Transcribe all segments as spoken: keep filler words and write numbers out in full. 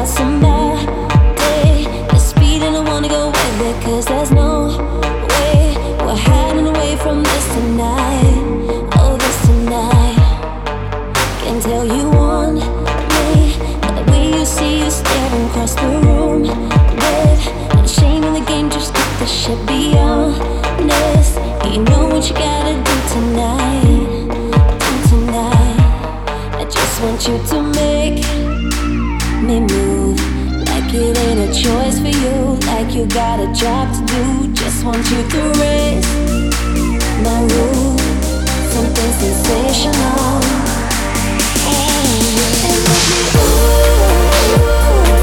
about somebody. The speed and I wanna go with it, cause there's no way we're hiding away from this tonight. Oh, this tonight. Can tell you want me, the way you see you staring across the room. With no shame in the game, just get the shit beyond this. You know what you gotta do tonight, do tonight. I just want you to make me move, like it ain't a choice for you, like you got a job to do. Just want you to raise my roof, something sensational. Oh, and make me ooh.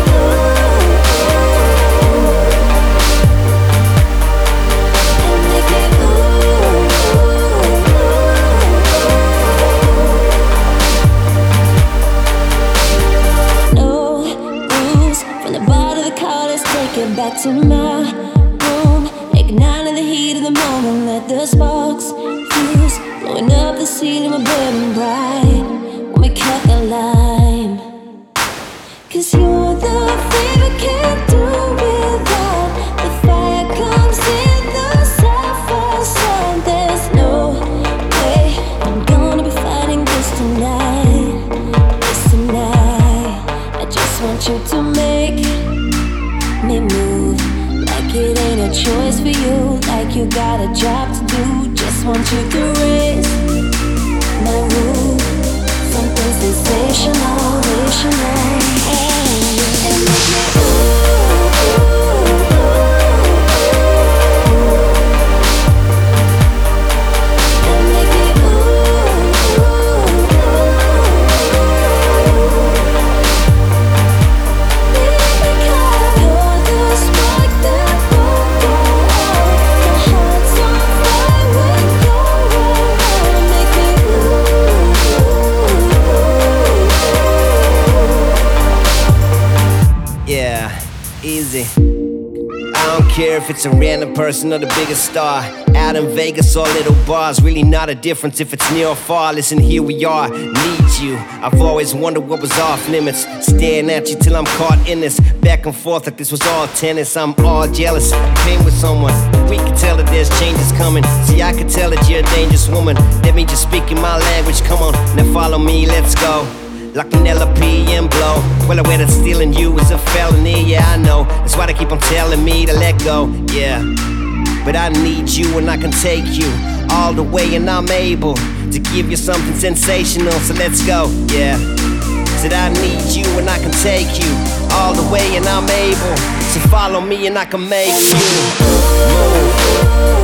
Get back to my room, igniting the heat of the moment. Let the sparks fuse, blowing up the ceiling, we're burning bright when we cut the line. Cause you're the flame I can't do without. The fire comes in the sapphire sun. There's no way I'm gonna be fighting this tonight, this tonight. I just want you to make me move, like it ain't a choice for you, like you got a job to do. Just want you to raise my roof, something sensational, sensational. Oh, and make me ooh. Easy. I don't care if it's a random person or the biggest star. Out in Vegas or little bars, really not a difference if it's near or far. Listen, here we are, need you. I've always wondered what was off limits, staring at you till I'm caught in this, back and forth like this was all tennis. I'm all jealous, pain with someone. We can tell that there's changes coming. See, I can tell that you're a dangerous woman. Let me just speak in my language, come on, now follow me, let's go. Like an L P and blow. Well, I wear that stealing you is a felony, yeah, I know. That's why they keep on telling me to let go, yeah. But I need you and I can take you all the way, and I'm able to give you something sensational, so let's go, yeah. Said I need you and I can take you all the way, and I'm able. So follow me and I can make you move.